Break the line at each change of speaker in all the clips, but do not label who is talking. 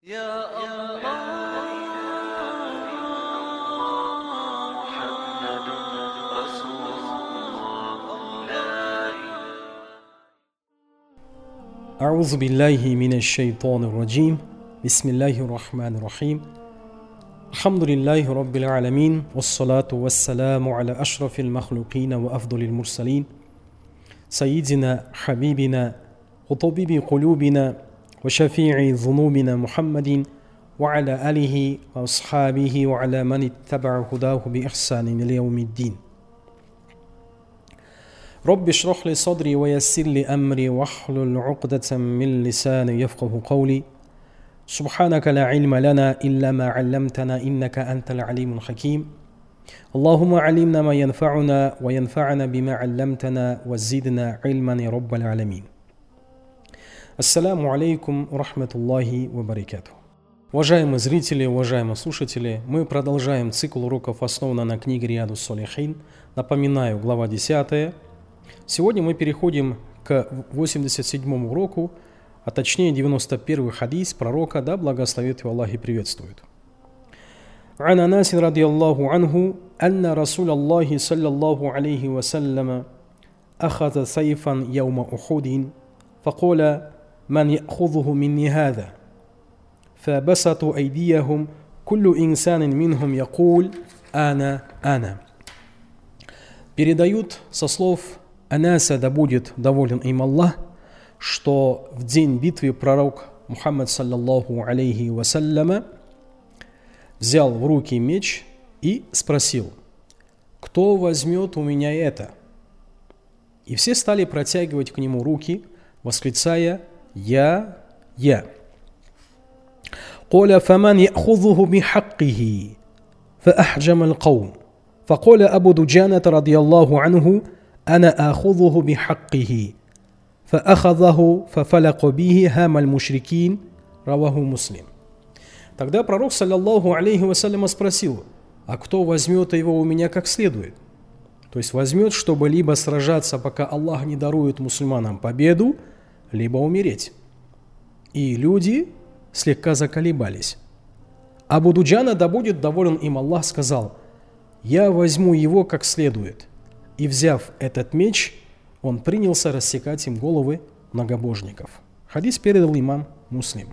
يا الله محمد رسول الله
أعوذ بالله من الشيطان الرجيم بسم الله الرحمن الرحيم الحمد لله رب العالمين والصلاة والسلام على أشرف المخلوقين وأفضل المرسلين سيدنا حبيبنا وطبيب قلوبنا وشفيع ذنوبنا محمد وعلى آله وأصحابه وعلى من اتبع هداه بإحسان إلى يوم الدين رب اشرح لي صدري ويسر لي أمري واحلل عقدة من لساني يفقه قولي سبحانك لا علم لنا إلا ما علمتنا إنك أنت العليم الحكيم اللهم علمنا ما ينفعنا وينفعنا بما علمتنا وزدنا علما يا رب العالمين. Ассаляму алейкум рахматуллахи ва баракатух. Уважаемые зрители, уважаемые слушатели, мы продолжаем цикл уроков, основанный на книге Риядус Салихин. Напоминаю, глава 10. Сегодня мы переходим к 87 уроку, а точнее 91 хадис пророка, да благословит его Аллах и приветствует. عن أنس رضي الله عنه أن رسول الله صلى الله عليه وسلم أخذ سيفا يوم أحد فقال من يأخذه مني هذا فبسطوا أيديهم كل إنسان منهم يقول أنا. Передают со слов Анаса, да будет доволен им Аллах, что в день битвы пророк Мухаммад саллаллаху алейхи вассаляма взял в руки меч и спросил: кто возьмет у меня это? И все стали протягивать к нему руки, восклицая: я. قال فمن يأخذه بحقه فأحجم القوم فقال أبو دجانة رضي الله عنه أنا آخذه بحقه فأخذه ففلق به هام المشركين رواه مسلم. Тогда пророк, саллаллаху алейхи вассаляма, спросил: а кто возьмет его у меня как следует? То есть возьмет, чтобы либо сражаться, пока Аллах не дарует мусульманам победу, либо умереть. И люди слегка заколебались. Абу Дуджана, да будет доволен им Аллах, сказал: я возьму его как следует. И взяв этот меч, он принялся рассекать им головы многобожников. Хадис передал имам Муслим.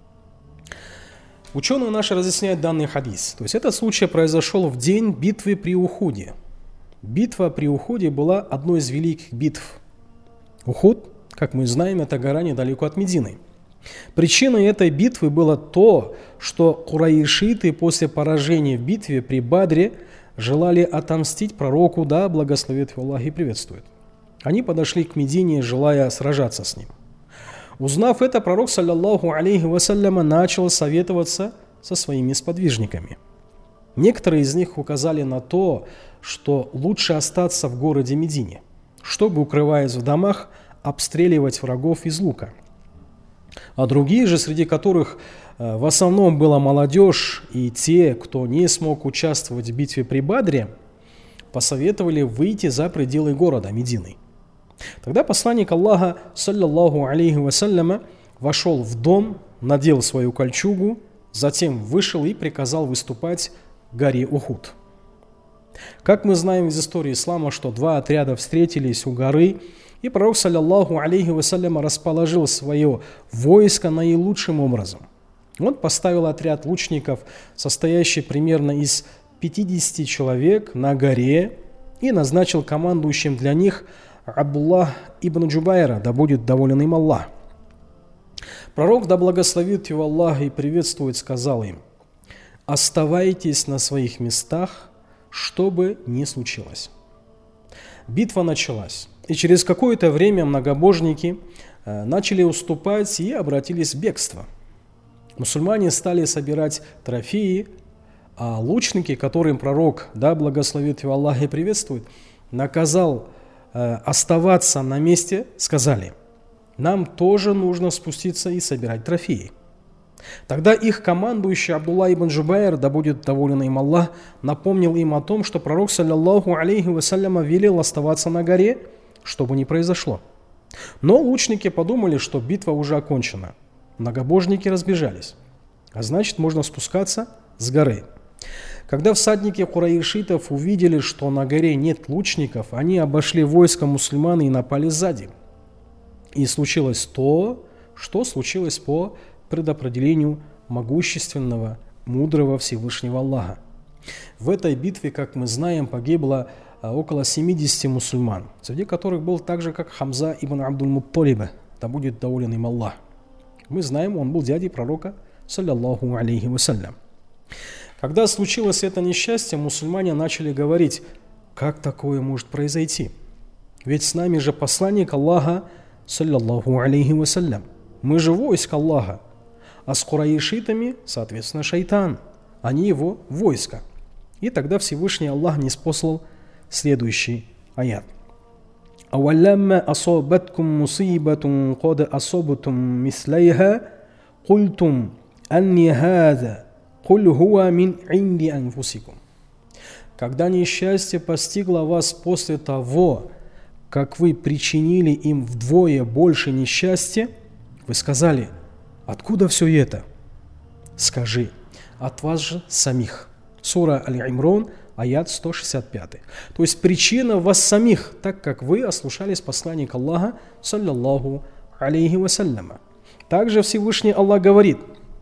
Ученые наши разъясняют данный хадис. То есть этот случай произошел в день битвы при Ухуде. Битва при Ухуде была одной из великих битв. Ухуд, как мы знаем, это гора недалеко от Медины. Причиной этой битвы было то, что курайшиты после поражения в битве при Бадре желали отомстить пророку, да благословит его Аллах и приветствует. Они подошли к Медине, желая сражаться с ним. Узнав это, пророк, саллаллаху алейхи вассаляма, начал советоваться со своими сподвижниками. Некоторые из них указали на то, что лучше остаться в городе Медине, чтобы, укрываясь в домах, обстреливать врагов из лука. А другие же, среди которых в основном была молодежь и те, кто не смог участвовать в битве при Бадре, посоветовали выйти за пределы города Медины. Тогда посланник Аллаха, саллаллаху алейхи вассаляма, вошел в дом, надел свою кольчугу, затем вышел и приказал выступать к горе Ухуд. Как мы знаем из истории ислама, что два отряда встретились у горы, и пророк, саллаллаху алейхи вассаляма, расположил свое войско наилучшим образом. Он поставил отряд лучников, состоящий примерно из 50 человек, на горе и назначил командующим для них Абдуллах ибн Джубайра, да будет доволен им Аллах. Пророк, да благословит его Аллах и приветствует, сказал им: оставайтесь на своих местах, что бы ни случилось. Битва началась, и через какое-то время многобожники начали уступать и обратились в бегство. Мусульмане стали собирать трофеи, а лучники, которым пророк, да благословит его Аллах и приветствует, наказал оставаться на месте, сказали: нам тоже нужно спуститься и собирать трофеи. Тогда их командующий Абдуллах ибн Джубайр, да будет доволен им Аллах, напомнил им о том, что пророк, саллаллаху алейхи вассаляма, велел оставаться на горе, что бы ни произошло. Но лучники подумали, что битва уже окончена. Многобожники разбежались. а значит, можно спускаться с горы. Когда всадники курайшитов увидели, что на горе нет лучников, они обошли войско мусульман и напали сзади. И случилось то, что случилось по предопределению могущественного, мудрого Всевышнего Аллаха. В этой битве, как мы знаем, погибло около 70 мусульман, среди которых был также как Хамза ибн Абдуль-Мутталиба, да будет доволен им Аллах. Мы знаем, он был дядей пророка, саллаллаху алейхи вассалям. Когда случилось это несчастье, мусульмане начали говорить, как такое может произойти? Ведь с нами же посланник Аллаха, саллаллаху алейхи вассалям. Мы же войско Аллаха, а с курайшитами, соответственно, шайтан. Они его войско. И тогда Всевышний Аллах ниспослал следующий аят. أَوَلَّمَّا أَصَابَتْكُمْ مُصِيبَةٌ قَدْ أَصَبْتُمْ مِثْلَيْهَا قُلْتُمْ أَنِّ هَذَا قُلْ هُوَ مِنْ عِنْدِ أَنفُسِكُمْ. Когда несчастье постигло вас после того, как вы причинили им вдвое больше несчастья, вы сказали, откуда все это? Скажи, от вас же самих. Сура Аль-Имран, аят 165. То есть причина вас самих, так как вы ослушались посланника Аллаха, саллаллаху алейхи вассаляма. Также Всевышний Аллах говорит,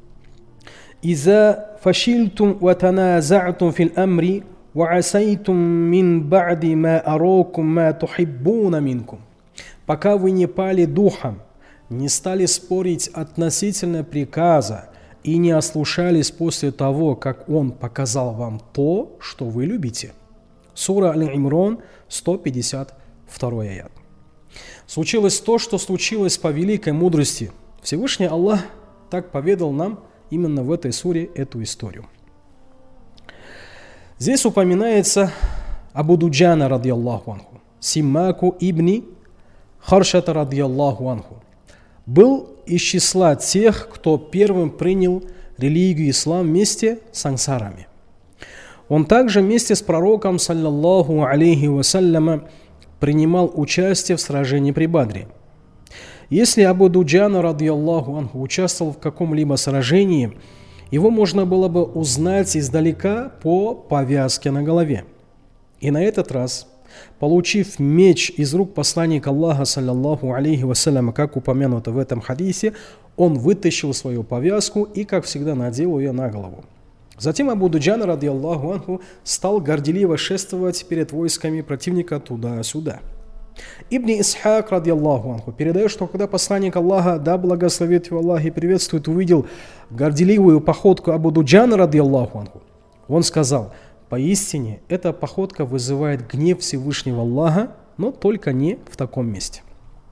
«Иза фашильтум ва таназа'тум фил амри ва асайтум мин ба'ди ма аракум ма тухиббуна минкум». Пока вы не пали духом, не стали спорить относительно приказа и не ослушались после того, как он показал вам то, что вы любите. Сура Аль-Имран, 152 аят. Случилось то, что случилось по великой мудрости. Всевышний Аллах так поведал нам именно в этой суре эту историю. Здесь упоминается Абу Дуджана радiyallahu анху, Симмаку ибни Харшата радiyallahu анху. Был из числа тех, кто первым принял религию ислам вместе с ансарами. Он также вместе с пророком, саллаллаху алейхи вассаляма, принимал участие в сражении при Бадре. Если Абу Дуджана, радiyallahu анху, участвовал в каком-либо сражении, его можно было бы узнать издалека по повязке на голове. И на этот раз, получив меч из рук посланника Аллаха, саллаллаху алейхи вассаляма, как упомянуто в этом хадисе, он вытащил свою повязку и, как всегда, надел ее на голову. Затем Абу Дуджана, радiyallahu анху, стал горделиво шествовать перед войсками противника туда-сюда. Ибн Исхак, радiyallahu анху, передает, что когда посланник Аллаха, да благословит его Аллах и приветствует, увидел горделивую походку Абу Дуджана, радiyallahu анху, он сказал, поистине эта походка вызывает гнев Всевышнего Аллаха, но только не в таком месте.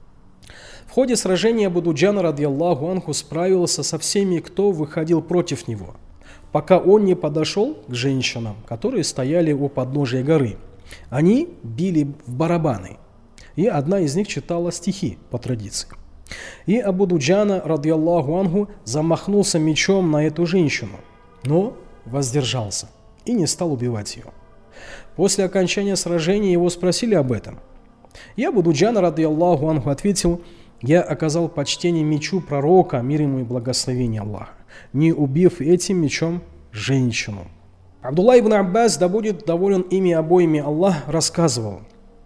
В ходе сражения Абу Дуджана, радiyallahu анху, справился со всеми, кто выходил против него, пока он не подошел к женщинам, которые стояли у подножия горы. Они били в барабаны, и одна из них читала стихи по традиции. И Абу Дуджана, радiyallahu анху, замахнулся мечом на эту женщину, но воздержался и не стал убивать ее. После окончания сражения его спросили об этом. И Абу Дуджана, радiyallahu анху, ответил, я оказал почтение мечу пророка, мир ему и благословение Аллаха, не убив этим мечом женщину. Абдулла ибн Аббас, да будет доволен ими обоими Аллах, рассказывал,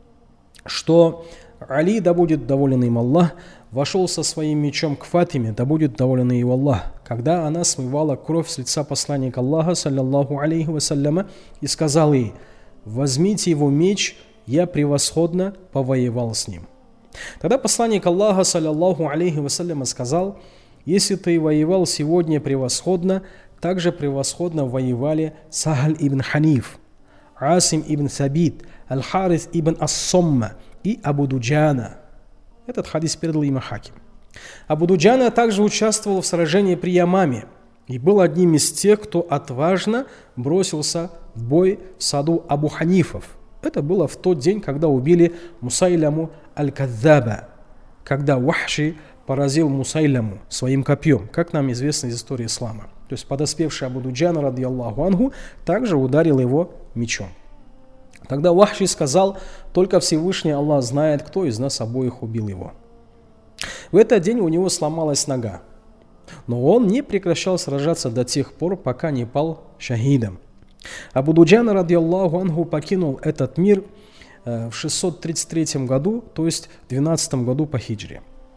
что Али, да будет доволен им Аллах, вошел со своим мечом к Фатиме, да будет доволен и его Аллах, когда она смывала кровь с лица посланника Аллаха, саллаллаху алейхи вассаляма, и сказал ей, возьмите его меч, я превосходно повоевал с ним. Тогда посланник Аллаха, саллаллаху алейхи вассаляма, сказал, если ты воевал сегодня превосходно, также превосходно воевали Сахаль ибн Ханиф, Асим ибн Сабит, Аль-Харис ибн Ас-Сомма и Абу Дуджана. Этот хадис передал имам Хаким. Абу Дуджана также участвовал в сражении при Ямаме и был одним из тех, кто отважно бросился в бой в саду Абу Ханифов. Это было в тот день, когда убили Мусайляму Аль-Каддаба, когда Вахши поразил Мусайляму своим копьем, как нам известно из истории ислама. То есть подоспевший Абу Дуджана, радiyallahu анху, также ударил его мечом. Тогда Вахши сказал, только Всевышний Аллах знает, кто из нас обоих убил его. В этот день у него сломалась нога. Но он не прекращал сражаться до тех пор, пока не пал шахидом. Абу Дуджана, радiyallahu анху, покинул этот мир в 633 году, то есть в 12 году по хиджре.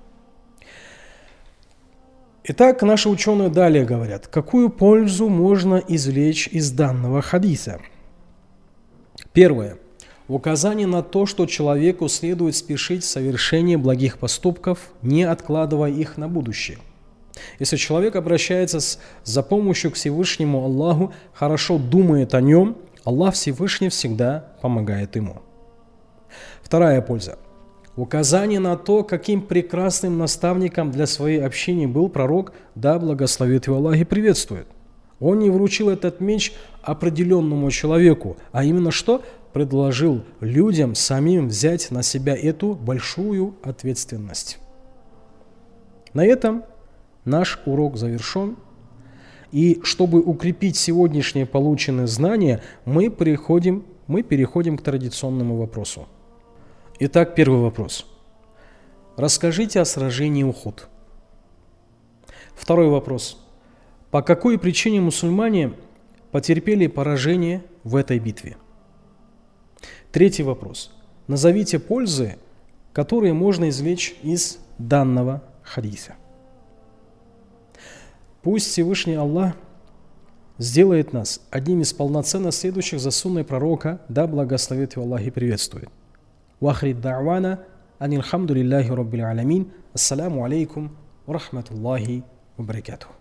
Итак, наши ученые далее говорят, какую пользу можно извлечь из данного хадиса. Первое. Указание на то, что человеку следует спешить в совершении благих поступков, не откладывая их на будущее. Если человек обращается за помощью к Всевышнему Аллаху, хорошо думает о нем, Аллах Всевышний всегда помогает ему. Вторая польза. Указание на то, каким прекрасным наставником для своей общины был пророк, да благословит его Аллах и приветствует. Он не вручил этот меч определенному человеку, а именно что? Предложил людям самим взять на себя эту большую ответственность. На этом наш урок завершен. И чтобы укрепить сегодняшние полученные знания, мы переходим к традиционному вопросу. Итак, первый вопрос. Расскажите о сражении Ухуд. Второй вопрос. По какой причине мусульмане потерпели поражение в этой битве? Третий вопрос. Назовите пользы, которые можно извлечь из данного хадиса. Пусть Всевышний Аллах сделает нас одним из полноценно следующих за сунной пророка, да благословит его Аллах и приветствует. وآخر الدعوانا أن الحمد لله رب العالمين. السلام عليكم ورحمة الله وبركاته.